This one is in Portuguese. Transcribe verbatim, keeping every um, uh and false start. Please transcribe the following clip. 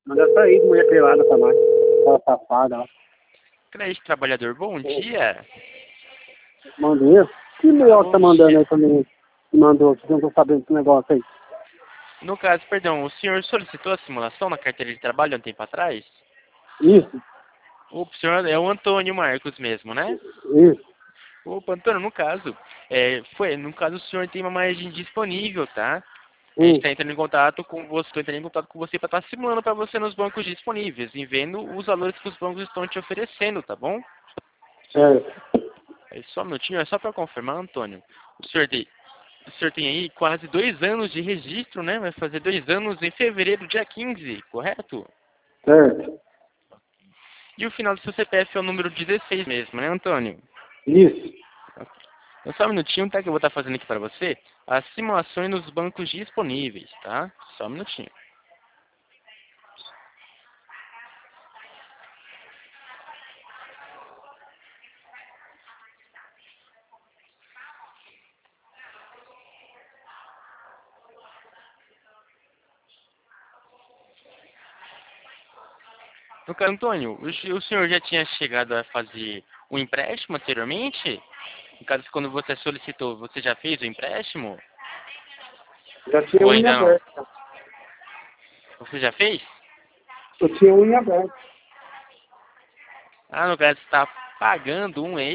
Manda sair de mulher pelada pra nós. Aquela safada, ó. Crédito Trabalhador, bom dia. Mandinha? Que melhor que tá Bom mandando dia. aí pra mim? Que mandou, que eu não tô sabendo desse negócio aí. No caso, perdão, o senhor solicitou a simulação na carteira de trabalho há um tempo atrás? Isso, O senhor é o Antônio Marcos mesmo, né? isso. Opa, Antônio, no caso, é, foi, no caso o senhor tem uma margem disponível, tá? A gente Hum, está entrando em contato com você, tô entrando em contato com você para estar simulando para você nos bancos disponíveis e vendo os valores que os bancos estão te oferecendo, tá bom? é. É só um minutinho, é só para confirmar, Antônio. O senhor, tem, o senhor tem aí quase dois anos de registro, né? Vai fazer dois anos em fevereiro, dia quinze, correto? Certo. E o final do seu C P F é o número dezesseis mesmo, né, Antônio? Isso. Então, só um minutinho, tá? Que eu vou estar fazendo aqui para você as simulações nos bancos disponíveis, tá? Só um minutinho. No caso, Antônio, o, se- o senhor já tinha chegado a fazer um empréstimo anteriormente? No caso, quando você solicitou, você já fez o empréstimo? Já tinha Ou unha ainda não? aberta. Você já fez? Eu tinha unha aberta. Ah, no caso, você está pagando um